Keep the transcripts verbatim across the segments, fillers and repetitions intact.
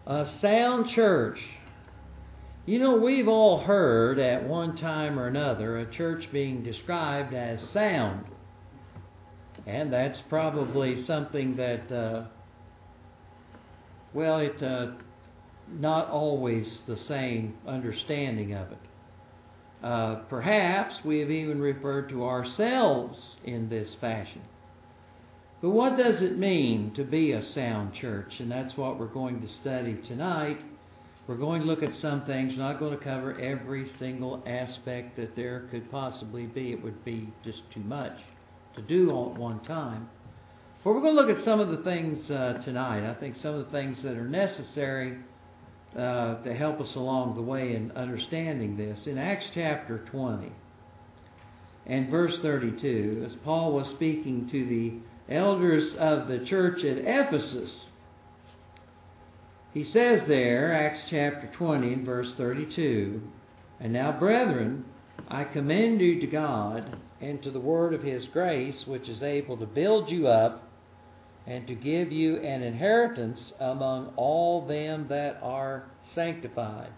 A sound church. You know, we've all heard at one time or another a church being described as sound. And that's probably something that, uh, well, it's uh, not always the same understanding of it. Uh, perhaps we have even referred to ourselves in this fashion. But what does it mean to be a sound church? And that's what we're going to study tonight. We're going to look at some things. We're not going to cover every single aspect that there could possibly be. It would be just too much to do all at one time. But we're going to look at some of the things uh, tonight. I think some of the things that are necessary uh, to help us along the way in understanding this. In Acts chapter twenty and verse thirty-two, as Paul was speaking to the elders of the church at Ephesus, he says there, Acts chapter twenty and verse thirty-two, "And now, brethren, I commend you to God and to the word of His grace, which is able to build you up and to give you an inheritance among all them that are sanctified."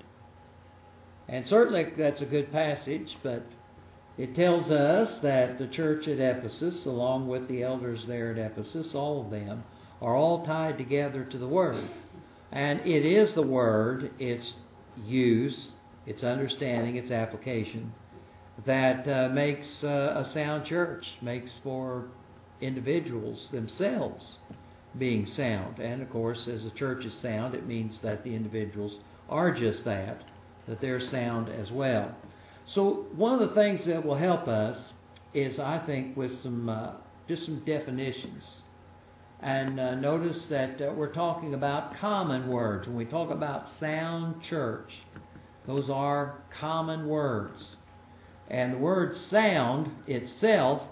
And certainly that's a good passage, but it tells us that the church at Ephesus, along with the elders there at Ephesus, all of them, are all tied together to the Word. And it is the Word, its use, its understanding, its application, that uh, makes uh, a sound church, makes for individuals themselves being sound. And of course, as a church is sound, it means that the individuals are just that, that they're sound as well. So one of the things that will help us is, I think, with some uh, just some definitions. And uh, notice that uh, we're talking about common words. When we talk about sound church, those are common words. And the word sound itself,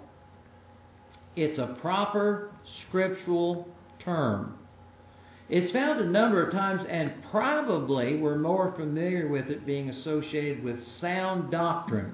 it's a proper scriptural term. It's found a number of times, and probably we're more familiar with it being associated with sound doctrine.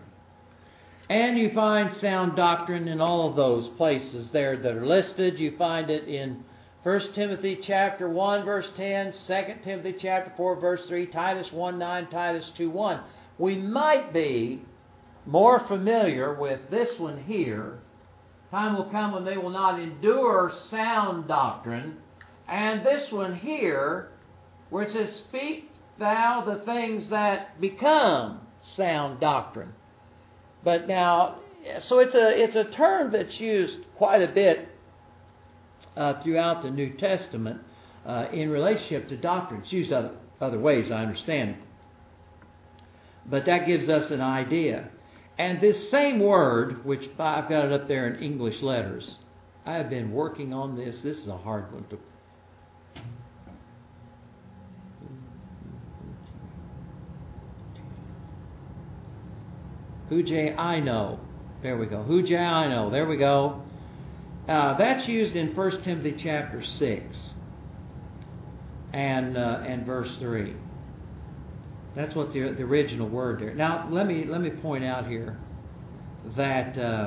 And you find sound doctrine in all of those places there that are listed. You find it in First Timothy chapter one, verse ten, Second Timothy chapter four, verse three, Titus one nine, Titus two one. We might be more familiar with this one here. Time will come when they will not endure sound doctrine. And this one here, where it says, "Speak thou the things that become sound doctrine." But now, so it's a it's a term that's used quite a bit uh, throughout the New Testament uh, in relationship to doctrine. It's used other other ways, I understand it. But that gives us an idea. And this same word, which I've got it up there in English letters, I have been working on this. This is a hard one to. Hujaino. There we go. Hujaino. There we go. Uh, that's used in First Timothy chapter six and uh, and verse three. That's what the the original word there. Now let me let me point out here that uh,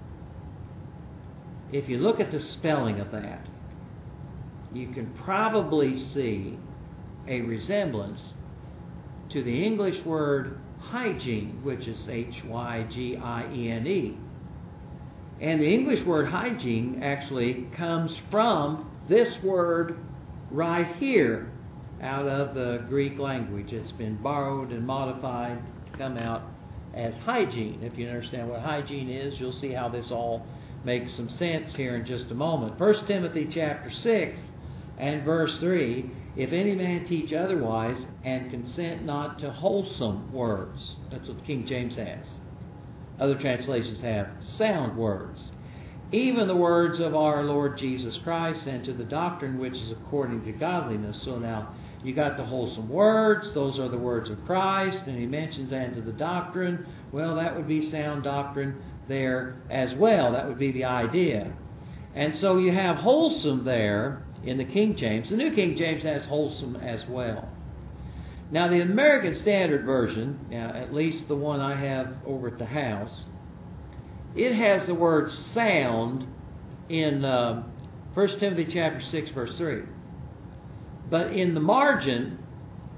if you look at the spelling of that, you can probably see a resemblance to the English word hygiene, which is H Y G I E N E. And the English word hygiene actually comes from this word right here out of the Greek language. It's been borrowed and modified to come out as hygiene. If you understand what hygiene is, you'll see how this all makes some sense here in just a moment. First Timothy chapter six and verse three, "If any man teach otherwise, and consent not to wholesome words." That's what the King James has. Other translations have sound words. "Even the words of our Lord Jesus Christ, and to the doctrine which is according to godliness." So now, you got the wholesome words. Those are the words of Christ. And he mentions, "and to the doctrine." Well, that would be sound doctrine there as well. That would be the idea. And so you have wholesome there in the King James. The New King James has wholesome as well. Now the American Standard Version, uh, at least the one I have over at the house, it has the word sound in uh, First Timothy chapter six, verse three. But in the margin,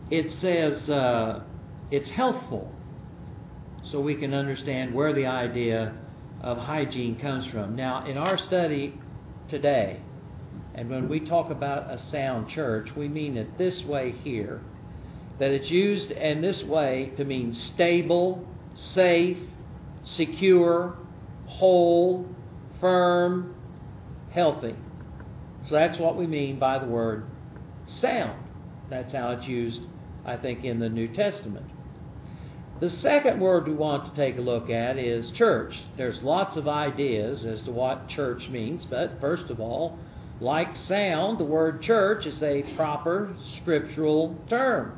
it says uh, it's healthful, so we can understand where the idea of hygiene comes from. Now, in our study today, and when we talk about a sound church, we mean it this way here, that it's used in this way to mean stable, safe, secure, whole, firm, healthy. So that's what we mean by the word sound. That's how it's used, I think, in the New Testament. The second word we want to take a look at is church. There's lots of ideas as to what church means, but first of all, like sound, the word church is a proper scriptural term.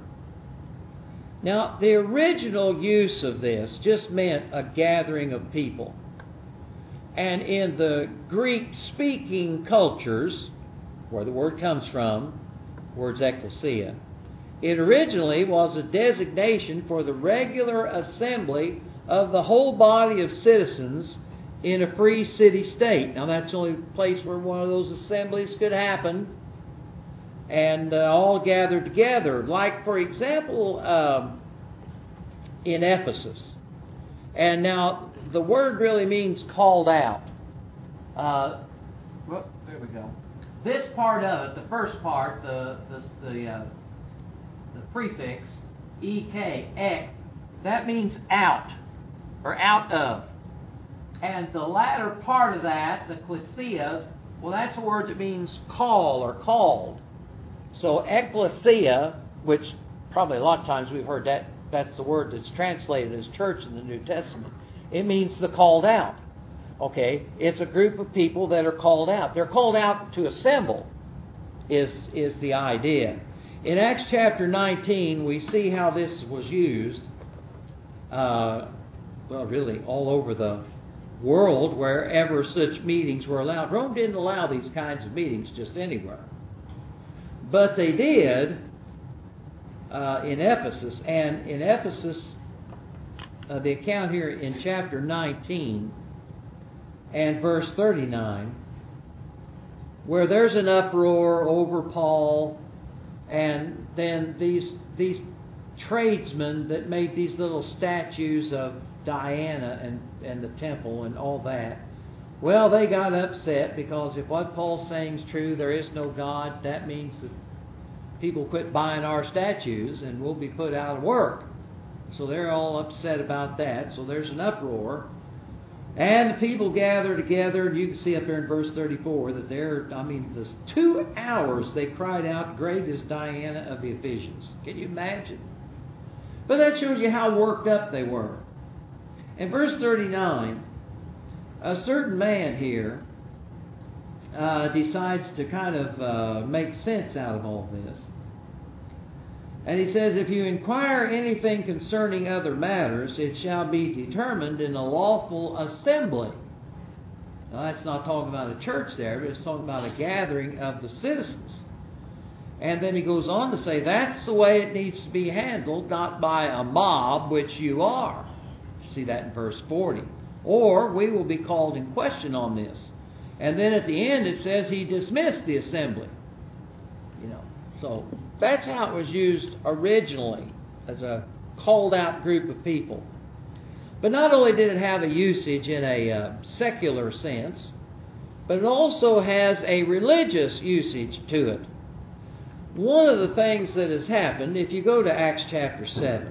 Now, the original use of this just meant a gathering of people. And in the Greek-speaking cultures, where the word comes from, the word's ecclesia, it originally was a designation for the regular assembly of the whole body of citizens in a free city-state. Now, that's the only place where one of those assemblies could happen, and uh, all gathered together. Like, for example, um, in Ephesus. And now, the word really means called out. Uh, well, there we go. This part of it, the first part, the the the, uh, the prefix ek, ek, that means out or out of. And the latter part of that, the klesia, well, that's a word that means call or called. So ecclesia, which probably a lot of times we've heard that, that's the word that's translated as church in the New Testament. It means the called out. Okay, it's a group of people that are called out. They're called out to assemble, is, is the idea. In Acts chapter nineteen, we see how this was used, uh, well, really all over the world, wherever such meetings were allowed. Rome didn't allow these kinds of meetings just anywhere. But they did uh, in Ephesus. And in Ephesus, uh, the account here in chapter nineteen and verse thirty-nine, where there's an uproar over Paul, and then these these tradesmen that made these little statues of Diana and, and the temple and all that, well, they got upset because if what Paul's saying is true, there is no God, that means that people quit buying our statues and we'll be put out of work. So they're all upset about that. So there's an uproar. And the people gather together, and you can see up there in verse thirty-four that they're, I mean, this two hours they cried out, "Great is Diana of the Ephesians." Can you imagine? But that shows you how worked up they were. In verse thirty-nine, a certain man here uh, decides to kind of uh, make sense out of all this. And he says, "If you inquire anything concerning other matters, it shall be determined in a lawful assembly." Now, that's not talking about a church there, but it's talking about a gathering of the citizens. And then he goes on to say, that's the way it needs to be handled, not by a mob, which you are. See that in verse forty. Or we will be called in question on this. And then at the end it says he dismissed the assembly. You know, so that's how it was used originally, as a called out group of people. But not only did it have a usage in a uh, secular sense, but it also has a religious usage to it. One of the things that has happened, if you go to Acts chapter seven,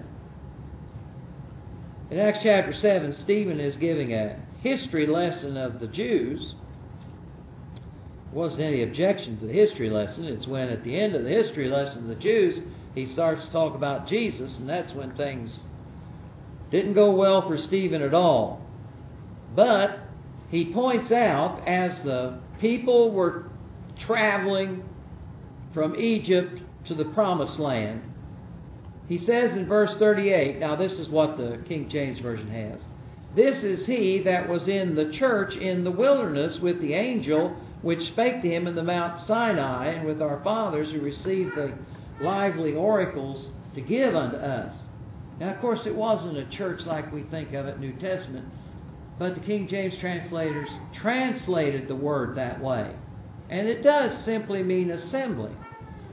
in Acts chapter seven, Stephen is giving a history lesson of the Jews. There wasn't any objection to the history lesson. It's when at the end of the history lesson of the Jews, he starts to talk about Jesus, and that's when things didn't go well for Stephen at all. But he points out, as the people were traveling from Egypt to the Promised Land, he says in verse thirty-eight, now this is what the King James Version has, "This is he that was in the church in the wilderness with the angel which spake to him in the Mount Sinai, and with our fathers who received the lively oracles to give unto us." Now, of course, it wasn't a church like we think of it, New Testament, but the King James translators translated the word that way. And it does simply mean assembly.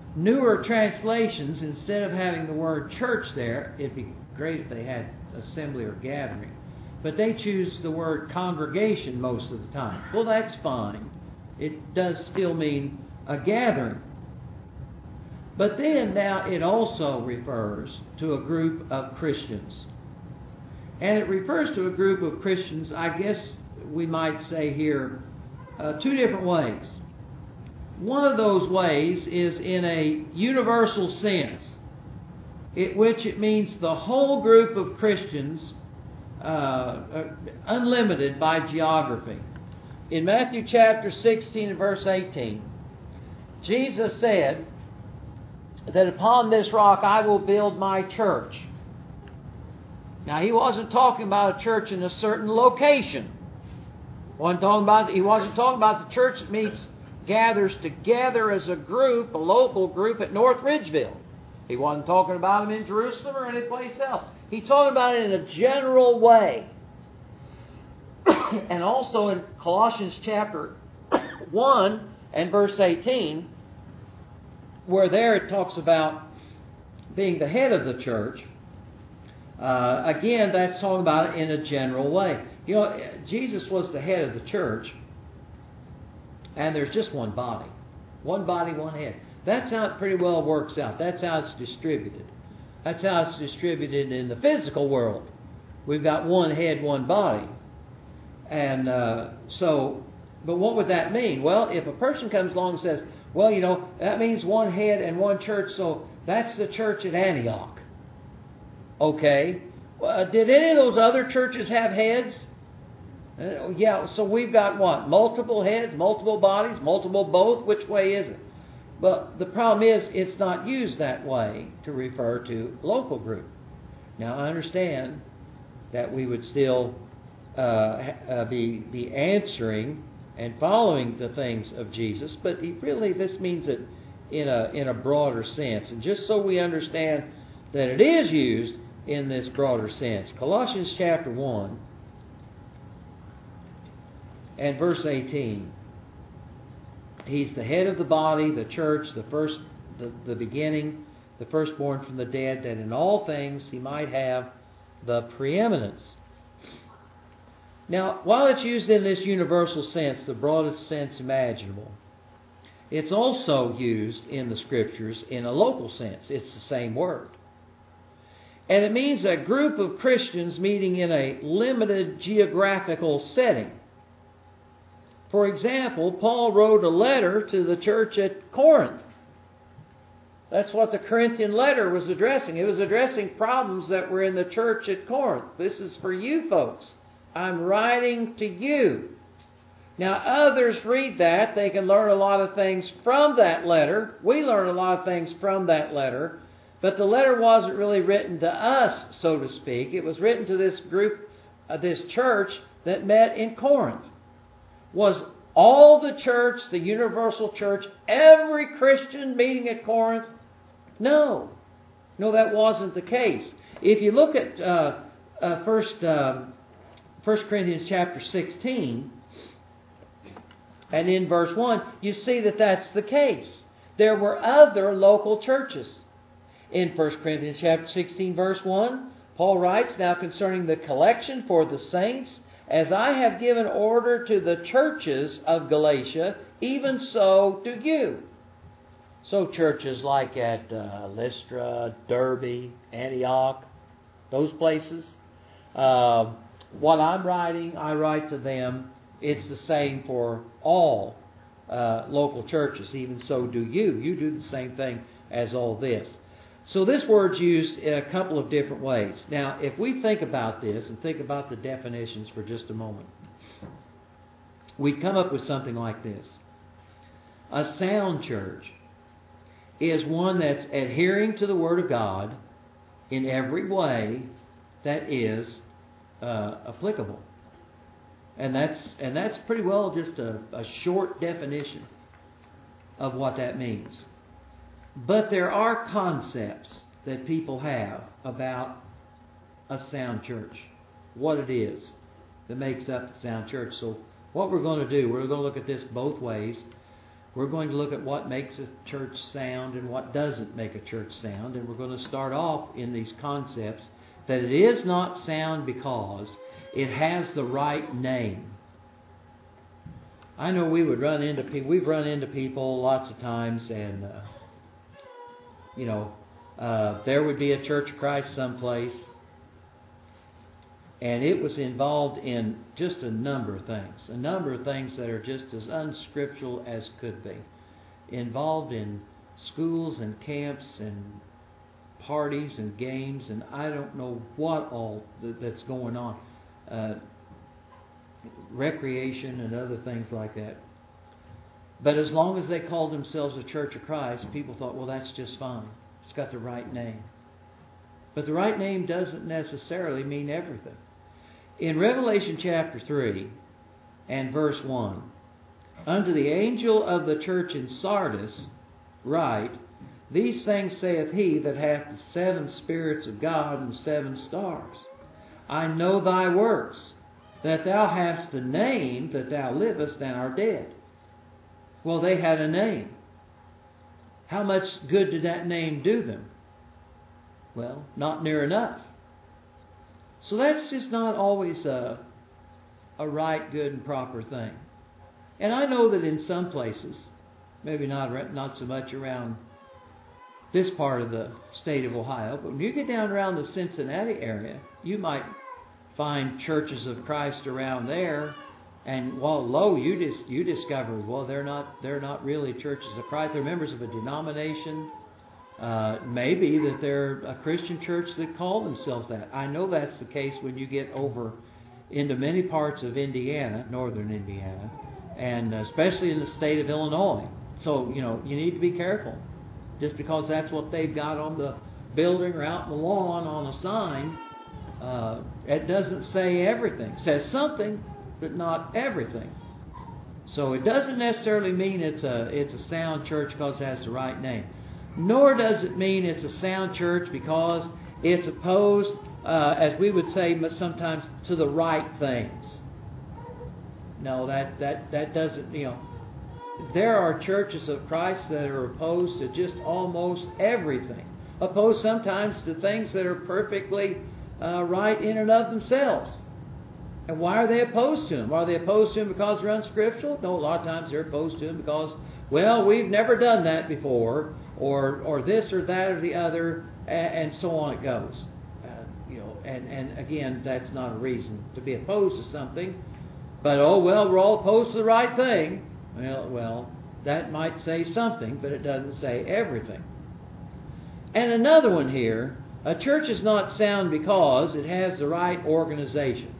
newer translations, instead of having the word church there, it'd be great if they had assembly or gathering, but they choose the word congregation most of the time. Well, that's fine. It does still mean a gathering. But then now it also refers to a group of Christians. And it refers to a group of Christians, I guess we might say here, uh, two different ways. One of those ways is in a universal sense, in which it means the whole group of Christians, uh, uh, unlimited by geography. In Matthew chapter sixteen and verse eighteen, Jesus said that upon this rock I will build my church. Now, he wasn't talking about a church in a certain location. Wasn't talking about, he wasn't talking about the church that meets, gathers together as a group, a local group at North Ridgeville. He wasn't talking about them in Jerusalem or anyplace else. He's talking about it in a general way. And also in Colossians chapter one and verse eighteen, where there it talks about being the head of the church. Uh, again, that's talking about it in a general way. You know, Jesus was the head of the church, and there's just one body. One body, one head. That's how it pretty well works out. That's how it's distributed. That's how it's distributed in the physical world. We've got one head, one body. And uh, so, but what would that mean? Well, if a person comes along and says, well, you know, that means one head and one church, so that's the church at Antioch. Okay. Uh, did any of those other churches have heads? Uh, yeah, so we've got what? Multiple heads, multiple bodies, multiple both? Which way is it? But the problem is it's not used that way to refer to local group. Now, I understand that we would still uh, uh, be, be answering and following the things of Jesus, but he really this means it in a, in a broader sense. And just so we understand that it is used in this broader sense. Colossians chapter one and verse eighteen. He's the head of the body, the church, the first, the, the beginning, the firstborn from the dead, that in all things he might have the preeminence. Now, while it's used in this universal sense, the broadest sense imaginable, it's also used in the Scriptures in a local sense. It's the same word. And it means a group of Christians meeting in a limited geographical setting. For example, Paul wrote a letter to the church at Corinth. That's what the Corinthian letter was addressing. It was addressing problems that were in the church at Corinth. This is for you folks. I'm writing to you. Now, others read that. They can learn a lot of things from that letter. We learn a lot of things from that letter. But the letter wasn't really written to us, so to speak. It was written to this group, uh, this church that met in Corinth. Was all the church, the universal church, every Christian meeting at Corinth? No. No, that wasn't the case. If you look at uh, uh, first, uh, First Corinthians chapter sixteen, and in verse one, you see that that's the case. There were other local churches. In First Corinthians chapter sixteen, verse one, Paul writes, now concerning the collection for the saints, as I have given order to the churches of Galatia, even so do you. So churches like at uh, Lystra, Derbe, Antioch, those places, uh, what I'm writing, I write to them. It's the same for all uh, local churches. Even so do you. You do the same thing as all this. So this word's used in a couple of different ways. Now, if we think about this and think about the definitions for just a moment, we come up with something like this. A sound church is one that's adhering to the Word of God in every way that is uh, applicable. And that's and that's pretty well just a, a short definition of what that means. But there are concepts that people have about a sound church, what it is that makes up the sound church. So what we're going to do, we're going to look at this both ways. we're going to look at what makes a church sound and what doesn't make a church sound. And we're going to start off in these concepts that it is not sound because it has the right name. I know we would run into people, we've run into people lots of times, and, uh, you know, uh, there would be a Church of Christ someplace, and it was involved in just a number of things, a number of things that are just as unscriptural as could be. Involved in schools and camps and parties and games, and I don't know what all that's going on. Uh, recreation and other things like that. But as long as they called themselves a Church of Christ, people thought, well, that's just fine. It's got the right name. But the right name doesn't necessarily mean everything. In Revelation chapter three and verse one, unto the angel of the church in Sardis write, these things saith he that hath the seven spirits of God and the seven stars. I know thy works, that thou hast a name, that thou livest and art dead. Well, they had a name. How much good did that name do them? Well, not near enough. So that's just not always a, a right, good, and proper thing. And I know that in some places, maybe not, not so much around this part of the state of Ohio, but when you get down around the Cincinnati area, you might find churches of Christ around there, and while lo, you just you discover, well, they're not they're not really churches of Christ. They're members of a denomination. Uh, maybe that they're a Christian church that call themselves that. I know that's the case when you get over into many parts of Indiana, northern Indiana, and especially in the state of Illinois. So, you know, you need to be careful. Just because that's what they've got on the building or out in the lawn on a sign, uh, it doesn't say everything. It says something, but not everything. So it doesn't necessarily mean it's a it's a sound church because it has the right name. Nor does it mean it's a sound church because it's opposed, uh, as we would say sometimes, to the right things. No, that, that, that doesn't, you know. There are churches of Christ that are opposed to just almost everything. Opposed sometimes to things that are perfectly uh, right in and of themselves. And why are they opposed to them? Are they opposed to them because they're unscriptural? No, a lot of times they're opposed to them because, well, we've never done that before, or or this or that or the other, and, and so on it goes. Uh, you know, and, and again, that's not a reason to be opposed to something. But, oh, well, we're all opposed to the right thing. Well, well, that might say something, but it doesn't say everything. And another one here, a church is not sound because it has the right organization.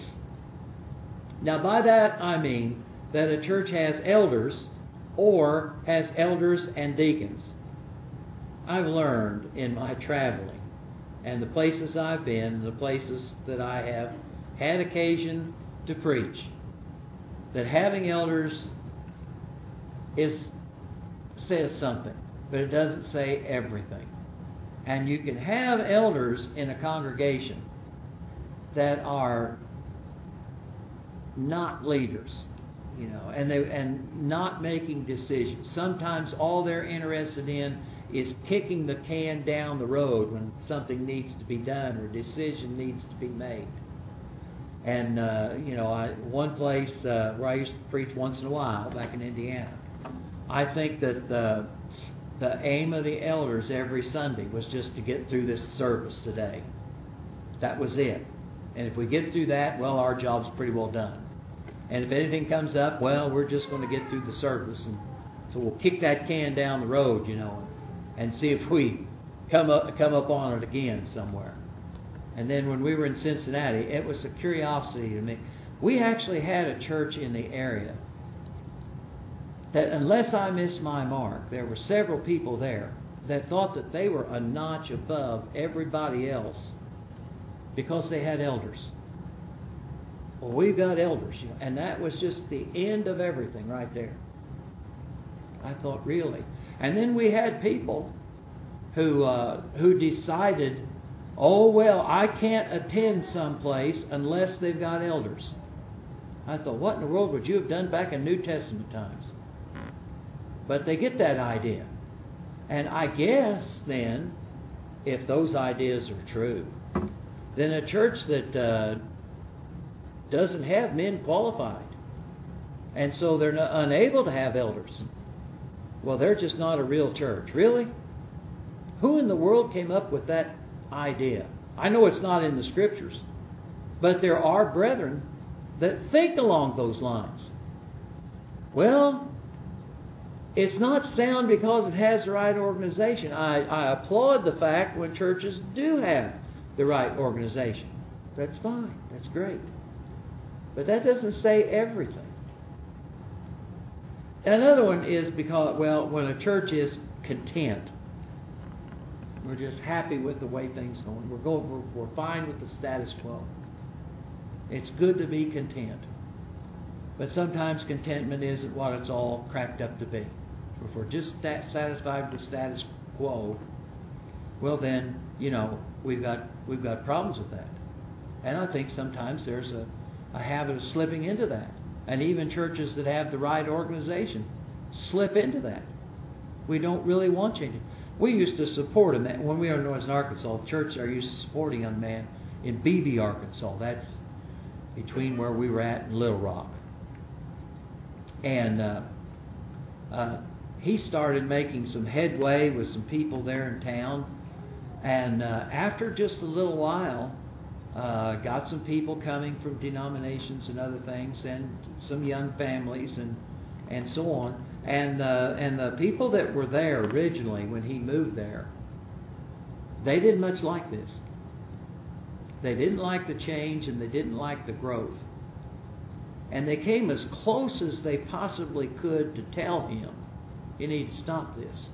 Now, by that I mean that a church has elders or has elders and deacons. I've learned in my traveling and the places I've been and the places that I have had occasion to preach that having elders is says something, but it doesn't say everything. And you can have elders in a congregation that are not leaders, you know, and they and not making decisions. Sometimes all they're interested in is kicking the can down the road when something needs to be done or a decision needs to be made. And uh, you know, I, one place uh, where I used to preach once in a while back in Indiana, I think that the the aim of the elders every Sunday was just to get through this service today. That was it. And if we get through that, well, our job's pretty well done. And if anything comes up, well, we're just going to get through the service. And so we'll kick that can down the road, you know, and see if we come up, come up on it again somewhere. And then when we were in Cincinnati, it was a curiosity to me. We actually had a church in the area that, unless I missed my mark, there were several people there that thought that they were a notch above everybody else because they had elders. Well, we've got elders, you know, and that was just the end of everything right there. I thought, really? And then we had people who uh, who decided, oh, well, I can't attend someplace unless they've got elders. I thought, what in the world would you have done back in New Testament times? But they get that idea. And I guess then, if those ideas are true, then a church that uh, doesn't have men qualified, and so they're not, unable to have elders, well, they're just not a real church. Really? Who in the world came up with that idea? I know it's not in the Scriptures, but there are brethren that think along those lines. Well, it's not sound because it has the right organization. I, I applaud the fact when churches do have the right organization. That's fine. That's great. But that doesn't say everything. Another one is because, well, when a church is content, we're just happy with the way things are going. We're, going we're, we're fine with the status quo. It's good to be content. But sometimes contentment isn't what it's all cracked up to be. If we're just stat- satisfied with the status quo, well then, you know, we've got we've got problems with that. And I think sometimes there's a, a habit of slipping into that. And even churches that have the right organization slip into that. We don't really want change. We used to support him. When we were in Northern Arkansas, the church are used to supporting a man in Beebe, Arkansas. That's between where we were at and Little Rock. And uh, uh, he started making some headway with some people there in town. And uh, after just a little while, uh, got some people coming from denominations and other things, and some young families and and so on. And uh, and the people that were there originally when he moved there, they didn't much like this. They didn't like the change, and they didn't like the growth. And they came as close as they possibly could to tell him, you need to stop this.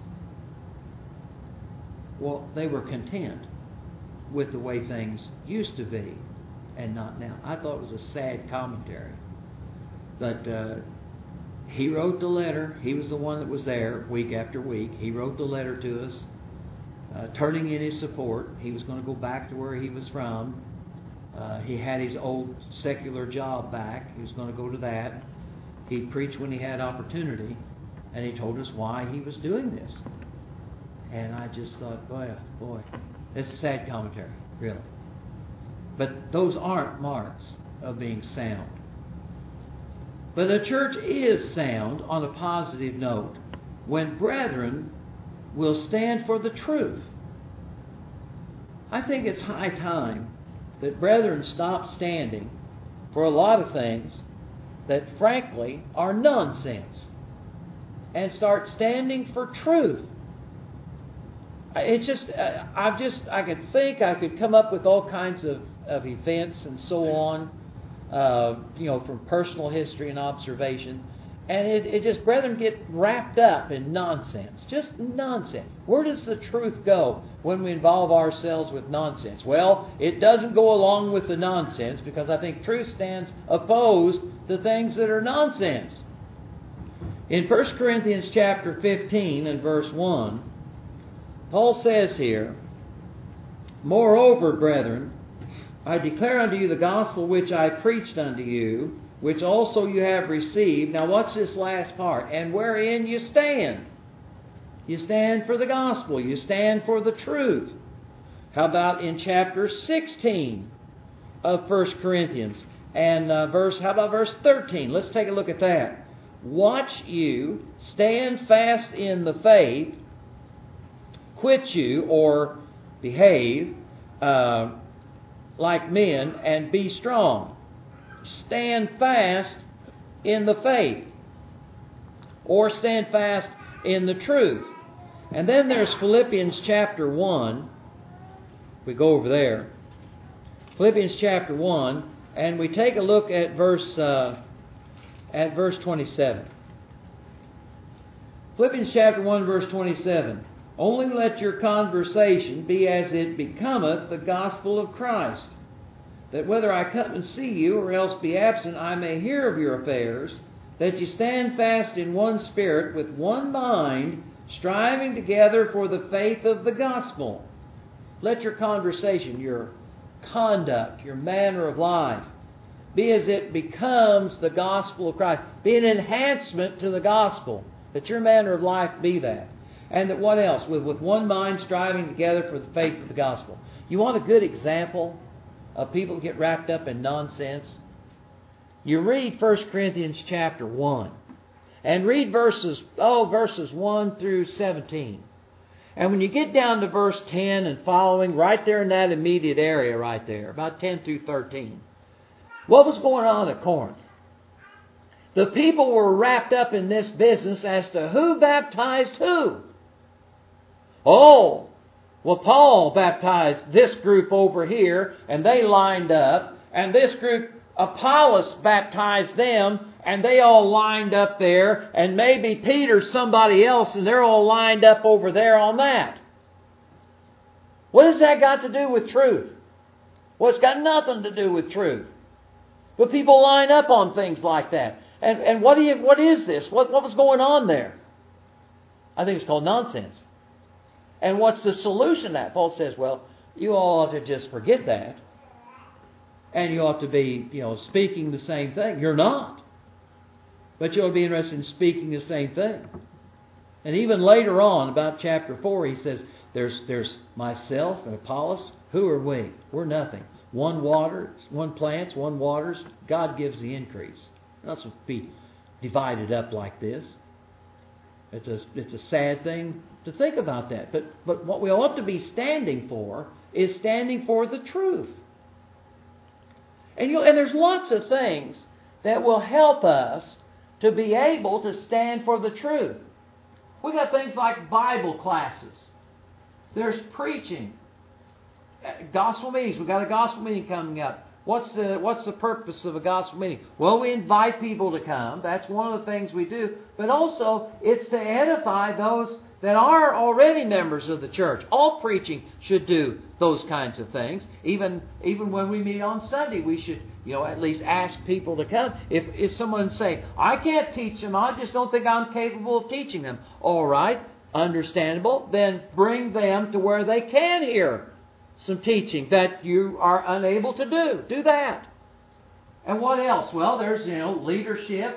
Well, they were content with the way things used to be and not now. I thought it was a sad commentary. But uh, he wrote the letter. He was the one that was there week after week. He wrote the letter to us, uh, turning in his support. He was going to go back to where he was from. Uh, he had his old secular job back. He was going to go to that. He'd preach when he had opportunity. And he told us why he was doing this. And I just thought, boy, boy, it's a sad commentary, really. But those aren't marks of being sound. But the church is sound on a positive note when brethren will stand for the truth. I think it's high time that brethren stop standing for a lot of things that frankly are nonsense and start standing for truth. It's just, I've just, I could think, I could come up with all kinds of, of events and so on, uh, you know, from personal history and observation. And it, it just, brethren get wrapped up in nonsense. Just nonsense. Where does the truth go when we involve ourselves with nonsense? Well, it doesn't go along with the nonsense, because I think truth stands opposed to things that are nonsense. In First Corinthians chapter fifteen and verse one, Paul says here, moreover, brethren, I declare unto you the gospel which I preached unto you, which also you have received. Now what's this last part? And wherein you stand. You stand for the gospel. You stand for the truth. How about in chapter sixteen of First Corinthians? And uh, verse, how about verse thirteen? Let's take a look at that. Watch you, stand fast in the faith, quit you or behave uh, like men, and be strong. Stand fast in the faith, or stand fast in the truth. And then there's Philippians chapter one. We go over there. Philippians chapter one, and we take a look at verse uh, at verse twenty-seven. Philippians chapter one, verse twenty-seven. Only let your conversation be as it becometh the gospel of Christ, that whether I come and see you or else be absent, I may hear of your affairs, that you stand fast in one spirit, with one mind, striving together for the faith of the gospel. Let your conversation, your conduct, your manner of life, be as it becomes the gospel of Christ. Be an enhancement to the gospel. That your manner of life be that. And that what else? With, with one mind striving together for the faith of the gospel. You want a good example of people who get wrapped up in nonsense? You read First Corinthians chapter one. And read verses, oh, verses one through seventeen. And when you get down to verse ten and following, right there in that immediate area right there, about ten through thirteen. What was going on at Corinth? The people were wrapped up in this business as to who baptized who. Oh, well, Paul baptized this group over here, and they lined up. And this group, Apollos, baptized them, and they all lined up there. And maybe Peter's somebody else, and they're all lined up over there on that. What has that got to do with truth? Well, it's got nothing to do with truth. But people line up on things like that. And, and what, do you, what is this? What, what was going on there? I think it's called nonsense. And what's the solution to that? Paul says, well, you all ought to just forget that. And you ought to be, you know, speaking the same thing. You're not. But you ought to be interested in speaking the same thing. And even later on, about chapter four, he says, there's, there's myself and Apollos. Who are we? We're nothing. One waters, one plants, one waters. God gives the increase. We're not supposed to be divided up like this. It's a, it's a sad thing to think about that. But, but what we ought to be standing for is standing for the truth. And, you know, and there's lots of things that will help us to be able to stand for the truth. We've got things like Bible classes. There's preaching. Gospel meetings. We've got a gospel meeting coming up. What's the what's the purpose of a gospel meeting? Well, we invite people to come. That's one of the things we do. But also, it's to edify those that are already members of the church. All preaching should do those kinds of things. Even even when we meet on Sunday, we should, you know, at least ask people to come. If if someone say, I can't teach them, I just don't think I'm capable of teaching them. All right, understandable. Then bring them to where they can hear some teaching that you are unable to do. Do that. And what else? Well, there's, you know, leadership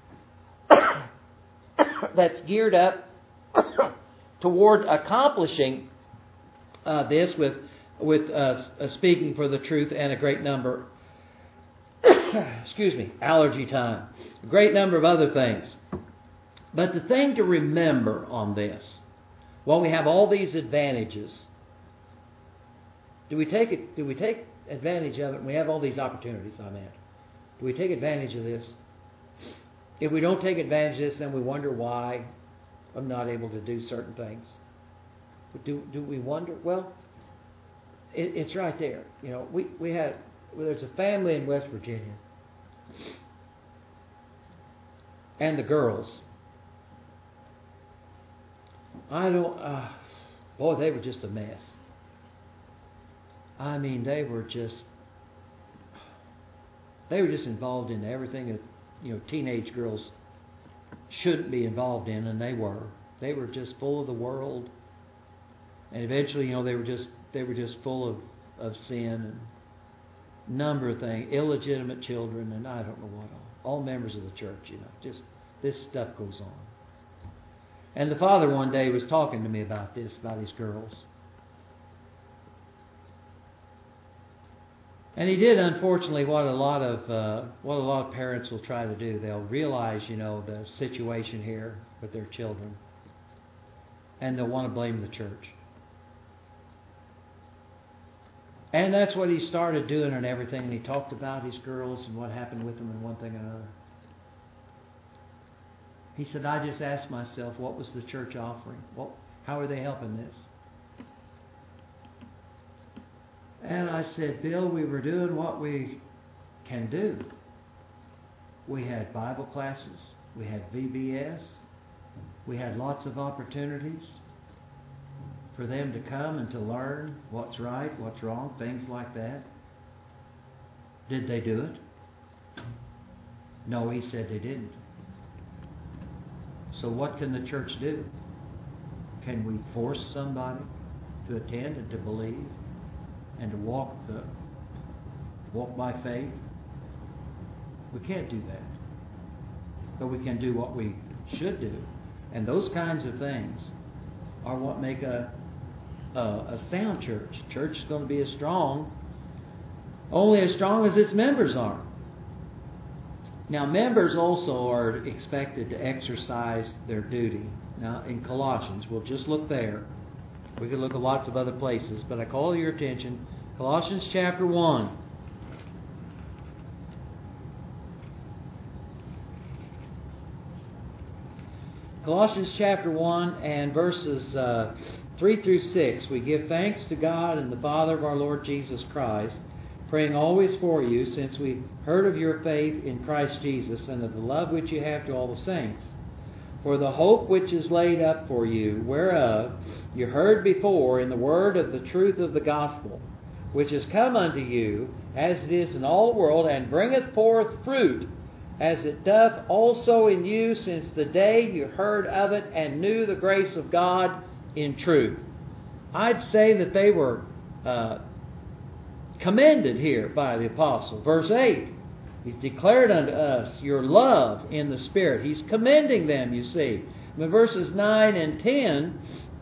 that's geared up toward accomplishing uh, this with with uh, uh, speaking for the truth and a great number, excuse me, allergy time, a great number of other things. But the thing to remember on this, while we have all these advantages, Do we take it? Do we take advantage of it? And we have all these opportunities, I meant. Do we take advantage of this? If we don't take advantage of this, then we wonder why I'm not able to do certain things. Do do we wonder? Well, it, it's right there. You know, we we had well, there's a family in West Virginia, and the girls. I don't. Uh, boy, they were just a mess. I mean, they were just, they were just involved in everything that, you know, teenage girls shouldn't be involved in, and they were. They were just full of the world, and eventually, you know, they were just, they were just full of, of sin and a number of things, illegitimate children, and I don't know what all. All members of the church, you know, just this stuff goes on. And the father one day was talking to me about this, about these girls. And he did, unfortunately, what a lot of uh, what a lot of parents will try to do. They'll realize, you know, the situation here with their children, and they'll want to blame the church. And that's what he started doing and everything. And he talked about his girls and what happened with them and one thing and another. He said, I just asked myself, what was the church offering? What, how are they helping this? And I said, Bill, we were doing what we can do. We had Bible classes. We had V B S. We had lots of opportunities for them to come and to learn what's right, what's wrong, things like that. Did they do it? No, he said they didn't. So what can the church do? Can we force somebody to attend and to believe and to walk the walk by faith? We can't do that. But we can do what we should do, And those kinds of things are what make a, a, a sound church. Church is going to be as strong, only as strong as its members are. Now, members also are expected to exercise their duty. Now, in Colossians, we'll just look there. We could look at lots of other places, but I call your attention, Colossians chapter one. Colossians chapter one and verses uh, three through six. We give thanks to God and the Father of our Lord Jesus Christ, praying always for you, since we heard of your faith in Christ Jesus and of the love which you have to all the saints. For the hope which is laid up for you, whereof you heard before in the word of the truth of the gospel, which is come unto you, as it is in all the world, and bringeth forth fruit, as it doth also in you, since the day you heard of it and knew the grace of God in truth. I'd say that they were uh, commended here by the apostle. Verse eight, he's declared unto us your love in the Spirit. He's commending them, you see. In verses nine and ten,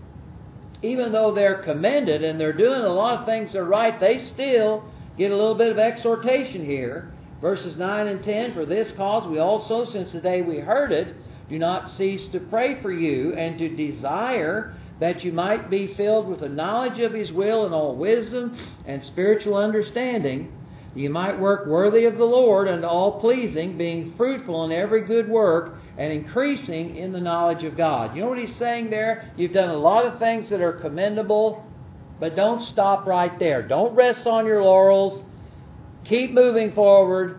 even though they're commended and they're doing a lot of things that are right, they still get a little bit of exhortation here. Verses nine and ten, for this cause we also, since the day we heard it, do not cease to pray for you and to desire that you might be filled with the knowledge of His will and all wisdom and spiritual understanding, that you might work worthy of the Lord and all pleasing, being fruitful in every good work and increasing in the knowledge of God. You know what he's saying there? You've done a lot of things that are commendable, but don't stop right there. Don't rest on your laurels. Keep moving forward.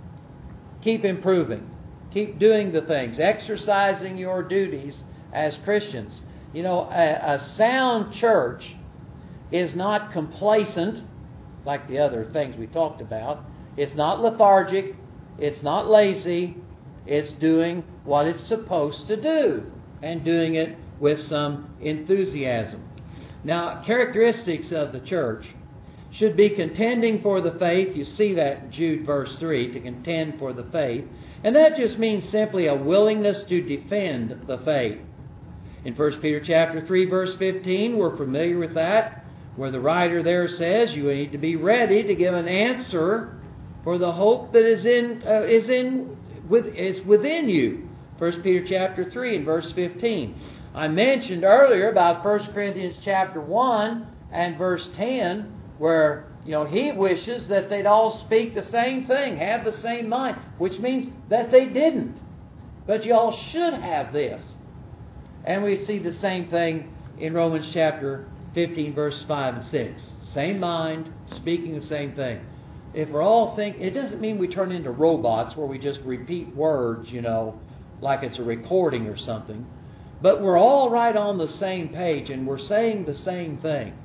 Keep improving. Keep doing the things. Exercising your duties as Christians. You know, a, a sound church is not complacent, like the other things we talked about. It's not lethargic. It's not lazy. It's doing what it's supposed to do, and doing it with some enthusiasm. Now, characteristics of the church should be contending for the faith. You see that in Jude verse three, to contend for the faith. And that just means simply a willingness to defend the faith. In First Peter chapter three, verse fifteen, we're familiar with that, where the writer there says you need to be ready to give an answer for the hope that is in uh, is in with is within you. First Peter chapter three and verse fifteen. I mentioned earlier about First Corinthians chapter one and verse ten, where you know he wishes that they'd all speak the same thing, have the same mind, which means that they didn't. But you all should have this. And we see the same thing in Romans chapter fifteen, verses five and six. Same mind, speaking the same thing. If we're all think, it doesn't mean we turn into robots where we just repeat words, you know, like it's a recording or something. But we're all right on the same page and we're saying the same thing.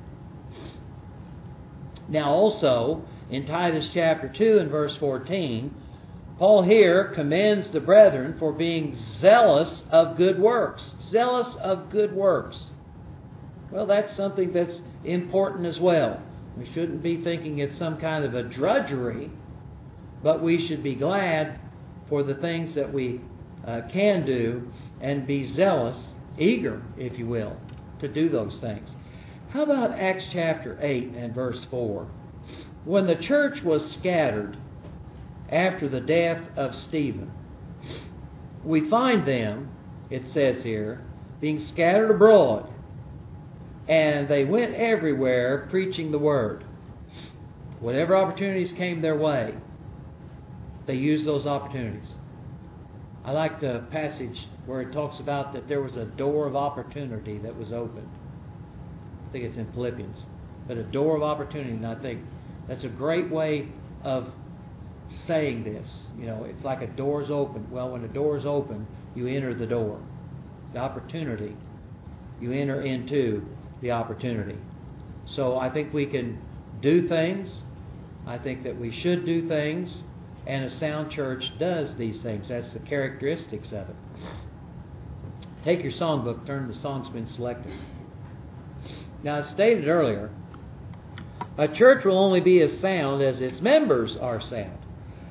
Now also, in Titus chapter two and verse fourteen, Paul here commends the brethren for being zealous of good works. Zealous of good works. Well, that's something that's important as well. We shouldn't be thinking it's some kind of a drudgery, but we should be glad for the things that we uh, can do and be zealous, eager, if you will, to do those things. How about Acts chapter eight and verse four? When the church was scattered after the death of Stephen, we find them, it says here, being scattered abroad. And they went everywhere preaching the word. Whatever opportunities came their way, they used those opportunities. I like the passage where it talks about that there was a door of opportunity that was opened. I think it's in Philippians. But a door of opportunity, and I think that's a great way of saying this. You know, it's like a door's open. Well, when a door's open, you enter the door. The opportunity, you enter into the opportunity. So I think we can do things. I think that we should do things. And a sound church does these things. That's the characteristics of it. Take your songbook, turn to the song's been selected. Now, as stated earlier, a church will only be as sound as its members are sound.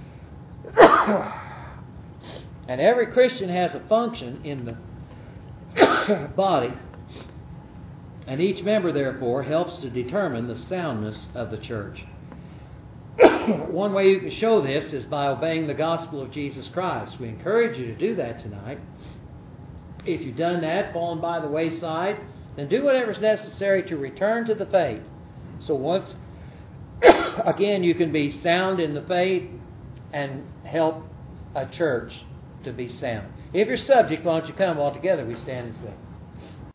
And every Christian has a function in the body. And each member, therefore, helps to determine the soundness of the church. One way you can show this is by obeying the gospel of Jesus Christ. We encourage you to do that tonight. If you've done that, fallen by the wayside, then do whatever is necessary to return to the faith. So once, again, you can be sound in the faith and help a church to be sound. If you're subject, why don't you come all together? We stand and sing.